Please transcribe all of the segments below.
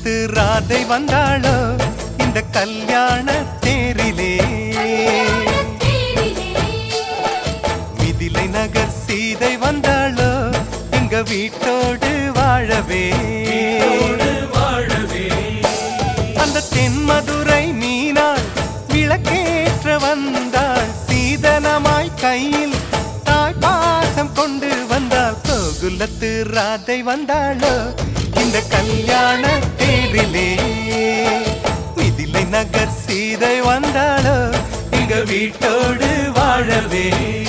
கோகுலத்து ராதை வந்தாளோ இந்த கல்யாண தேரிலே, மிதிலை நகர் சீதை வந்தாளோ எங்க வீட்டோடு வாழவே. அந்த தென்மதுரை மீனாள் விளக்கேற்ற வந்தாள், சீதனமாய் கையில் தாய் பாசம் கொண்டு வந்தாள். கோகுலத்து ராதை வந்தாளோ இந்த கல்யாண தேரிலே, மிதிலை நகர் சீதை வந்தாளோ எங்க வீட்டோடு வாழவே.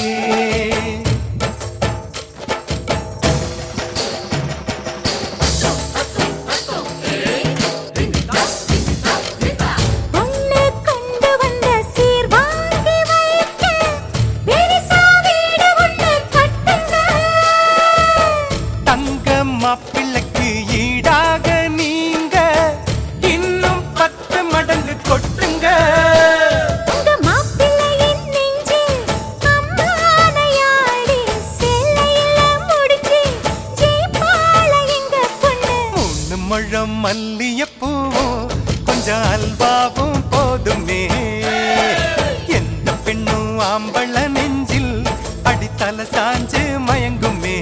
மாப்பிள்ளைக்கு ஈடாக நீங்க இன்னும் 10 மடங்கு கொட்டுங்க. உங்க மாப்பிள்ளையின் நெஞ்சில் அம்மானையாடி சேலையில முடிச்சு ஜெயிப்பாள எங்க பொண்ணு. 3 முழம் மல்லிகைப்பூவும் கொஞ்சம் அல்வாவும் போதுமே, எந்த பெண்ணும் ஆம்பள நெஞ்சில் அடித்தல சாஞ்சு மயங்குமே.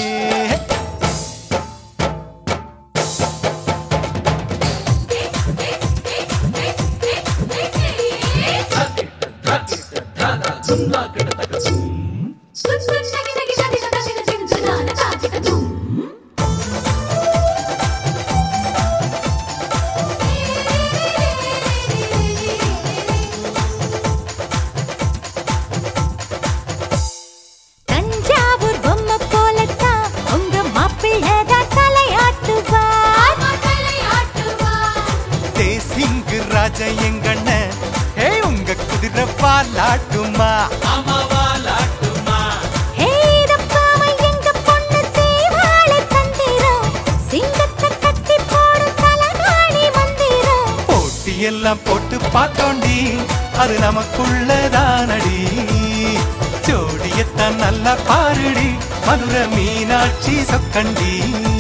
தஞ்சாவூர் பொம்மை போலத்தான் உங்க மாப்பிள்ளதான் தலையாட்டுவார். தேசிங்கு ராஜா எங்கண்ண உங்க குதிரை பாலாட்டுமா. எல்லாம் போட்டு பார்த்தோண்டி அது நமக்குள்ளதானடி, ஜோடியத்தான் நல்லா பாருடி மதுரை மீனாட்சி சொக்கண்டி.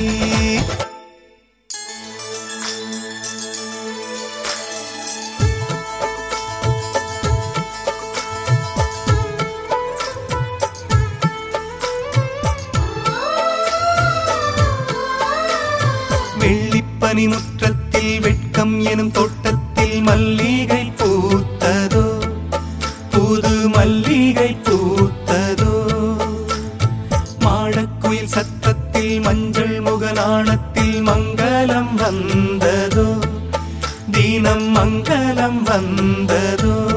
வெள்ளிப்பனி முற்றத்தில் வெட்கம் எனும் தோட்டத்தில் மல்லிகை பூத்ததோ, புது மல்லிகை பூத்ததோ. மாடக்குயில் சத்தத்தில் மஞ்சள் முகநாணத்தில் மங்களம் வந்ததோ, தீனம் மங்களம் வந்ததோ.